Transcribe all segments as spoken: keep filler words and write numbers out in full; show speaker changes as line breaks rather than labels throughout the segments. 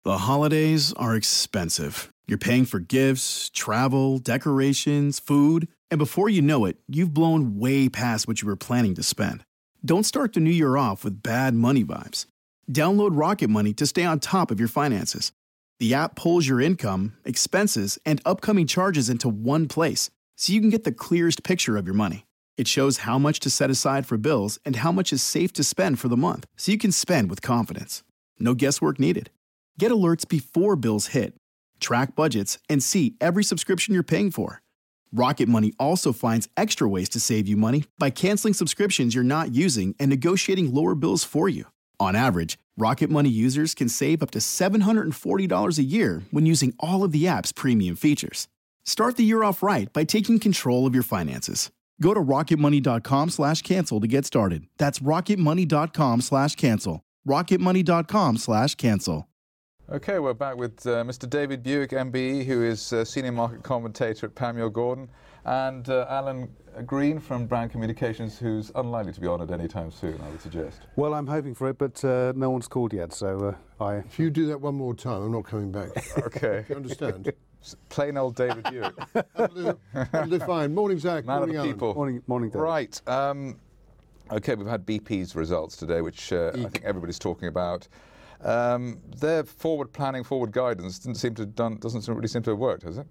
The holidays are expensive. You're paying for gifts, travel, decorations, food, and before you know it, you've blown way past what you were planning to spend. Don't start the new year off with bad money vibes. Download Rocket Money to stay on top of your finances. The app pulls your income, expenses, and upcoming charges into one place, so you can get the clearest picture of your money. It shows how much to set aside for bills and how much is safe to spend for the month, so you can spend with confidence. No guesswork needed. Get alerts before bills hit, track budgets, and see every subscription you're paying for. Rocket Money also finds extra ways to save you money by canceling subscriptions you're not using and negotiating lower bills for you. On average, Rocket Money users can save up to seven hundred forty dollars a year when using all of the app's premium features. Start the year off right by taking control of your finances. Go to rocketmoney.com slash cancel to get started. That's rocketmoney.com slash cancel. rocketmoney.com slash cancel.
Okay, we're back with uh, Mister David Buick, M B E, who is uh, Senior Market Commentator at Panmure Gordon, and uh, Alan Green from Brand Communications, who's unlikely to be honoured anytime soon, I would suggest.
Well, I'm hoping for it, but uh, no one's called yet, so uh, I...
If you do that one more time, I'm not coming back.
Okay.
You understand?
Plain old David Buick.
That'll do. That'll do fine. Morning, Zach.
Man
Morning,
of the
Alan.
people.
Morning, morning, David.
Right. Um, okay, we've had B P's results today, which uh, I think everybody's talking about. Um, their forward planning, forward guidance didn't seem to have done, doesn't really seem to have worked, has it?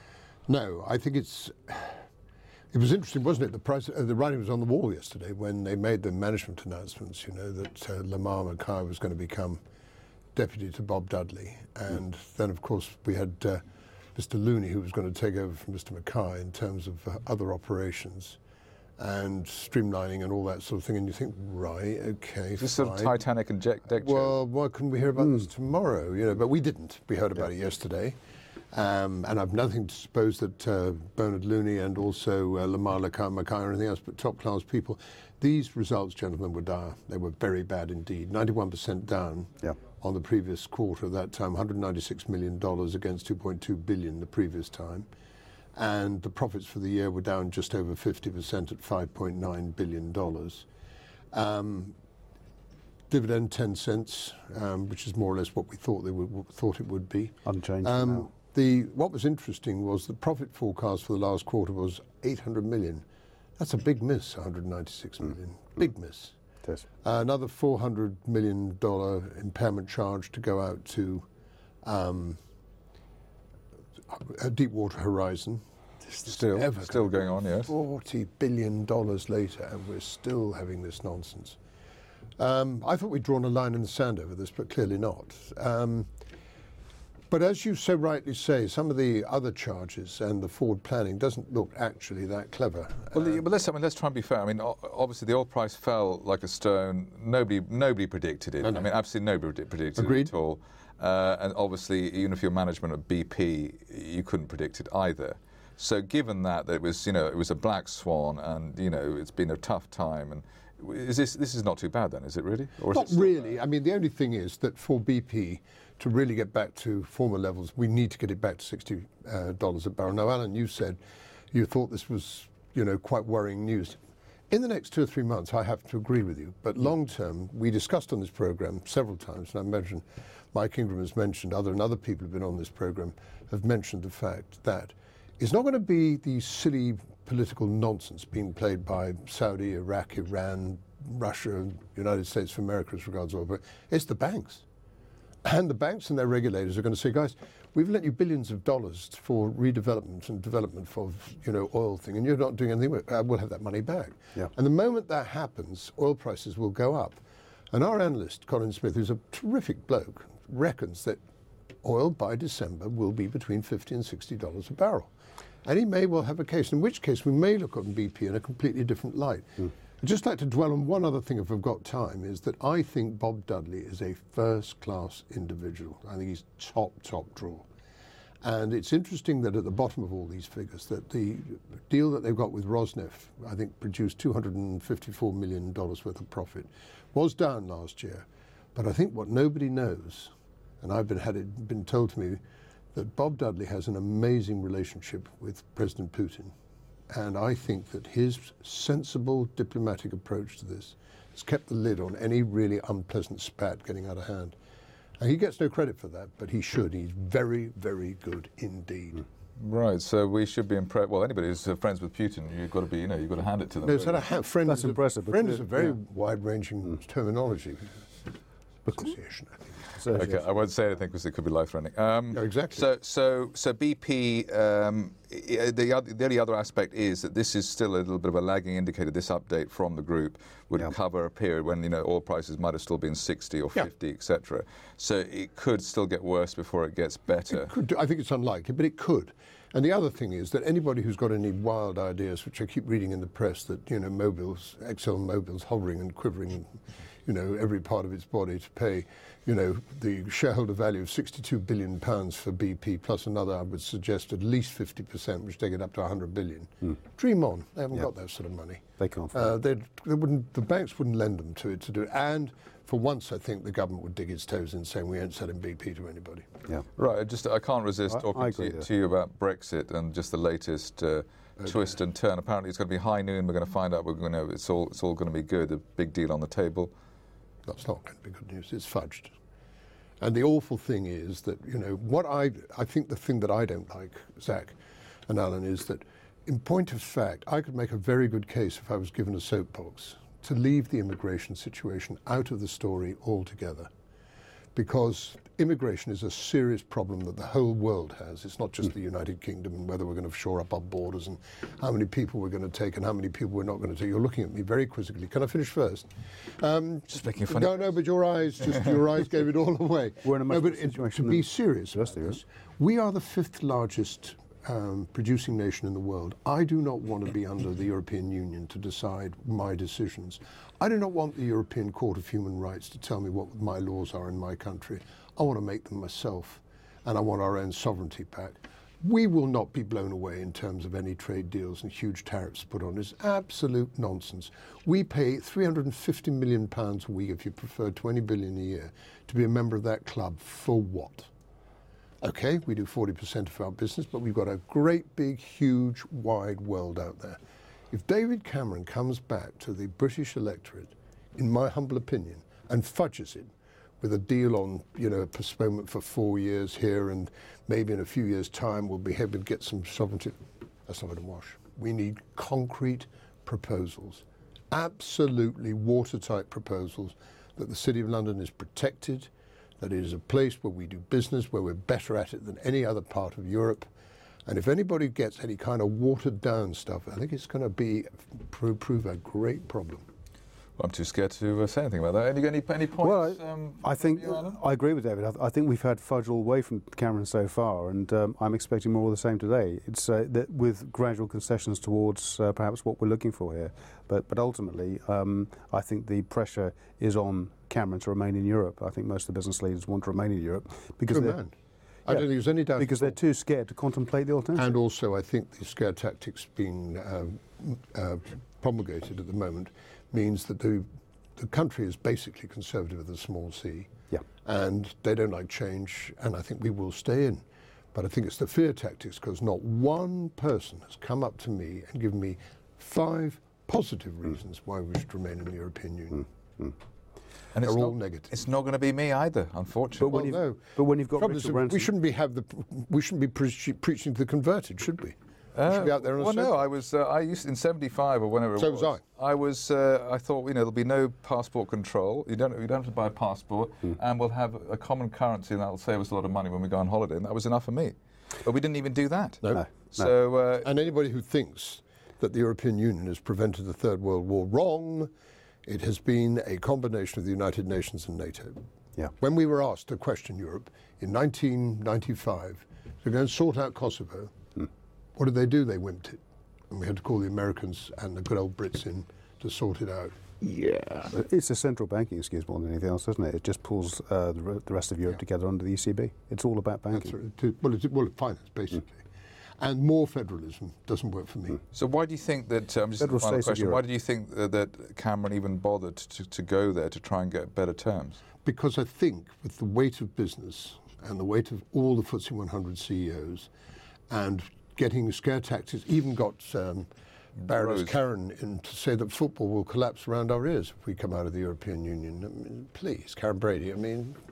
No, I think it's... It was interesting, wasn't it? The price, uh, the writing was on the wall yesterday when they made the management announcements, you know, that uh, Lamar Mackay was going to become deputy to Bob Dudley. And mm. then, of course, we had uh, Mister Looney, who was going to take over from Mister Mackay in terms of uh, other operations and streamlining and all that sort of thing. And you think, right, okay,
This
fine.
sort of Titanic and deck chair.
Well, why couldn't we hear about
Mm.
this tomorrow? You know, but we didn't. We heard about yeah. it yesterday. Um, and I've nothing to suppose that uh, Bernard Looney and also uh, Lamar Mackay or anything else, but top-class people. These results, gentlemen, were dire. They were very bad indeed. ninety-one percent down
yeah.
on the previous quarter of that time, one hundred ninety-six million dollars against two point two billion dollars the previous time. And the profits for the year were down just over fifty percent at five point nine billion dollars. Um, dividend ten cents, um, which is more or less what we thought they would, thought it would be.
Unchanged
Um,
now.
The, what was interesting was the profit forecast for the last quarter was eight hundred million. That's a big miss, one hundred ninety-six million. Mm. Big miss.
Yes.
Uh, another four hundred million dollars impairment charge to go out to um, Deepwater Horizon.
Still,
Ever
still going on, yes.
forty billion dollars later, and we're still having this nonsense. Um, I thought we'd drawn a line in the sand over this, but clearly not. Um, But as you so rightly say, some of the other charges and the forward planning doesn't look actually that clever.
Well,
uh,
but let's, I mean, let's try and be fair. I mean, o- obviously the oil price fell like a stone. Nobody, nobody predicted it.
No, no.
I mean, absolutely nobody predicted
Agreed.
it at all. Uh, and obviously, even if you're management of B P, you couldn't predict it either. So, given that, that it was, you know, it was a black swan, and you know, it's been a tough time. And is this this is not too bad then, is it really? Or is
not
it still
really.
bad?
I mean, the only thing is that for B P to really get back to former levels, we need to get it back to sixty dollars uh, a barrel. Now, Alan, you said you thought this was, you know, quite worrying news. In the next two or three months, I have to agree with you. But long term, we discussed on this program several times, and I mentioned, Mike Ingram has mentioned, other and other people who have been on this program have mentioned the fact that it's not going to be the silly political nonsense being played by Saudi, Iraq, Iran, Russia, and United States of America as regards oil, but it's the banks. And the banks and their regulators are going to say, guys, we've lent you billions of dollars for redevelopment and development for, you know, oil thing, and you're not doing anything with it. Uh, we'll have that money back.
Yeah.
And the moment that happens, oil prices will go up. And our analyst, Colin Smith, who's a terrific bloke, reckons that oil by December will be between fifty and sixty dollars a barrel. And he may well have a case, in which case we may look on B P in a completely different light. Mm. I'd just like to dwell on one other thing, if I've got time, is that I think Bob Dudley is a first-class individual. I think he's top, top draw. And it's interesting that at the bottom of all these figures, that the deal that they've got with Rosneft, I think, produced two hundred fifty-four million dollars worth of profit, was down last year. But I think what nobody knows, and I've been, had it been told to me, that Bob Dudley has an amazing relationship with President Putin. And I think that his sensible diplomatic approach to this has kept the lid on any really unpleasant spat getting out of hand. And he gets no credit for that, but he should. He's very, very good indeed.
Right, so we should be impressed. Well, anybody who's uh, friends with Putin, you've got to be, you know, you've got to hand it to them.
No, it's not a ha- friend.
That's
is a-
impressive, but
Friend
the-
is a very
yeah.
wide-ranging mm. terminology. Association, I think.
Okay, I won't say anything because it could be life-threatening. Um,
No, exactly.
So, so, so B P. Um, i- the, other, the only other aspect is that this is still a little bit of a lagging indicator. This update from the group would
Yeah.
cover a period when you know oil prices might have still been sixty or
Yeah.
fifty, et cetera. So it could still get worse before it gets better.
It could do, I think it's unlikely, but it could. And the other thing is that anybody who's got any wild ideas, which I keep reading in the press, that you know, Mobil's, ExxonMobil's hovering and quivering, you know, every part of its body to pay, you know, the shareholder value of sixty-two billion pounds for B P plus another, I would suggest at least fifty percent, which take it up to one hundred billion. Mm. Dream on. They haven't
Yeah.
got that sort of money.
They can't.
Uh, they'd- they wouldn't. The banks wouldn't lend them to it to do it. And for once, I think the government would dig its toes in, saying we ain't selling B P to anybody.
Yeah.
Right, I just I can't resist
I-
talking
I
to,
agree
you,
there.
to you about Brexit and just the latest uh, twist and turn. Apparently, it's going to be high noon. We're going to find out. We're going to. It's all. It's all going to be good. A big deal on the table.
That's not going to be good news. It's fudged. And the awful thing is that, you know, what I, I think the thing that I don't like, Zach and Alan, is that in point of fact, I could make a very good case if I was given a soapbox to leave the immigration situation out of the story altogether. Because immigration is a serious problem that the whole world has. It's not just the United Kingdom and whether we're going to shore up our borders and how many people we're going to take and how many people we're not going to take. You're looking at me very quizzically. Can I finish first? Um,
Just making funny.
No, no, but your eyes, just your eyes gave it all away.
We're in a much
no, but
better
it-
situation
to be
than
serious
the rest
about
of
this, we are the fifth largest um, producing nation in the world. I do not want to be under the European Union to decide my decisions. I do not want the European Court of Human Rights to tell me what my laws are in my country. I want to make them myself, and I want our own sovereignty back. We will not be blown away in terms of any trade deals and huge tariffs put on. It's absolute nonsense. We pay three hundred fifty million pounds a week, if you prefer twenty billion pounds a year, to be a member of that club. For what? Okay, we do forty percent of our business, but we've got a great, big, huge, wide world out there. If David Cameron comes back to the British electorate, in my humble opinion, and fudges it with a deal on, you know, postponement for four years here and maybe in a few years' time we'll be able to get some sovereignty, that's not going to wash. We need concrete proposals, absolutely watertight proposals that the City of London is protected, that it is a place where we do business, where we're better at it than any other part of Europe. And if anybody gets any kind of watered down stuff, I think it's going to be prove, prove a great problem.
Well, I'm too scared to uh, say anything about that. Any, any, any points?
Well, I,
um,
I think
you, Alan?
I agree with David. I, I think we've had fudge all the way from Cameron so far, and um, I'm expecting more of the same today. It's uh, that with gradual concessions towards uh, perhaps what we're looking for here. But but ultimately, um, I think the pressure is on Cameron to remain in Europe. I think most of the business leaders want to remain in Europe because
Good
they're,
man. I
yeah,
don't think there's any doubt.
because they're too scared to contemplate the alternative.
And also, I think the scare tactics being um, uh, promulgated at the moment means that the the country is basically conservative with a small c.
Yeah.
And they don't like change, and I think we will stay in. But I think it's the fear tactics, because not one person has come up to me and given me five positive reasons why we should remain in the European Union.
and
They're
it's
all
not,
negative.
It's not going to be me either, unfortunately.
But when
Well,
you've-
no.
but when you've got
Problem is
Richard
that we
Branson-
shouldn't be have the we shouldn't be pre- preaching to the converted, should we? we
Uh,
should be out there on a
well, no,
soapbox.
I was. Uh, I used in seventy-five or whenever it
So
was.
was
I was. Uh, I thought, you know, there'll be no passport control. You don't. You don't have to buy a passport, and we'll have a common currency, and that'll save us a lot of money when we go on holiday. And that was enough for me. But we didn't even do that.
No.
No.
So. Uh,
And anybody who thinks that the European Union has prevented the Third World War, wrong. It has been a combination of the United Nations and NATO.
Yeah.
When we were asked to question Europe in nineteen ninety-five to go and sort out Kosovo, what did they do? They wimped it. And we had to call the Americans and the good old Brits in to sort it out. Yeah.
It's a central banking excuse more than anything else, isn't it? It just pulls uh, the, re- the rest of Europe
Yeah.
together under the E C B. It's all about banking.
That's right. To- Well, it's, well, finance, basically. And more federalism doesn't work for me.
So why do you think that? Um, just
Federal
a final
States of
question. Why
Europe.
do you think uh, that Cameron even bothered to, to go there to try and get better terms?
Because I think with the weight of business and the weight of all the F T S E one hundred C E Os and getting scare tactics, even got um, Baroness
Rose.
Karen in to say that football will collapse around our ears if we come out of the European Union. I mean, please, Karen Brady, I mean,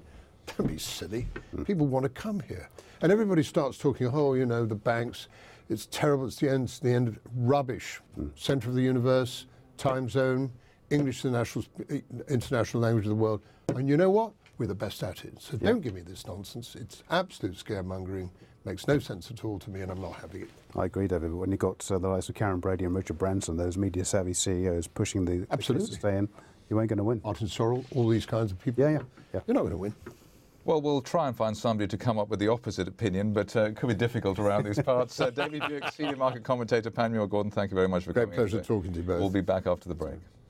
Don't be silly. Mm. People want to come here. And everybody starts talking, oh, you know, the banks, it's terrible, it's the end, it's the end of rubbish. Mm. Centre of the universe, time zone, English is the national, international language of the world. And you know what? We're the best at it. So yeah. don't give me this nonsense. It's absolute scaremongering. Makes no sense at all to me, and I'm not having it.
I agree, David. But when you got uh, the likes of Karen Brady and Richard Branson, those media-savvy C E Os pushing the
absolutely
to stay in, you ain't going to win.
Martin Sorrell, all these kinds of people.
Yeah, yeah, yeah.
You're not going to win.
Well, we'll try and find somebody to come up with the opposite opinion, but uh, it could be difficult around these parts. Uh, David Buick, senior market commentator, Panmure Gordon, thank you very much for
Great
coming.
Great pleasure
today.
talking to you both.
We'll be back after the break.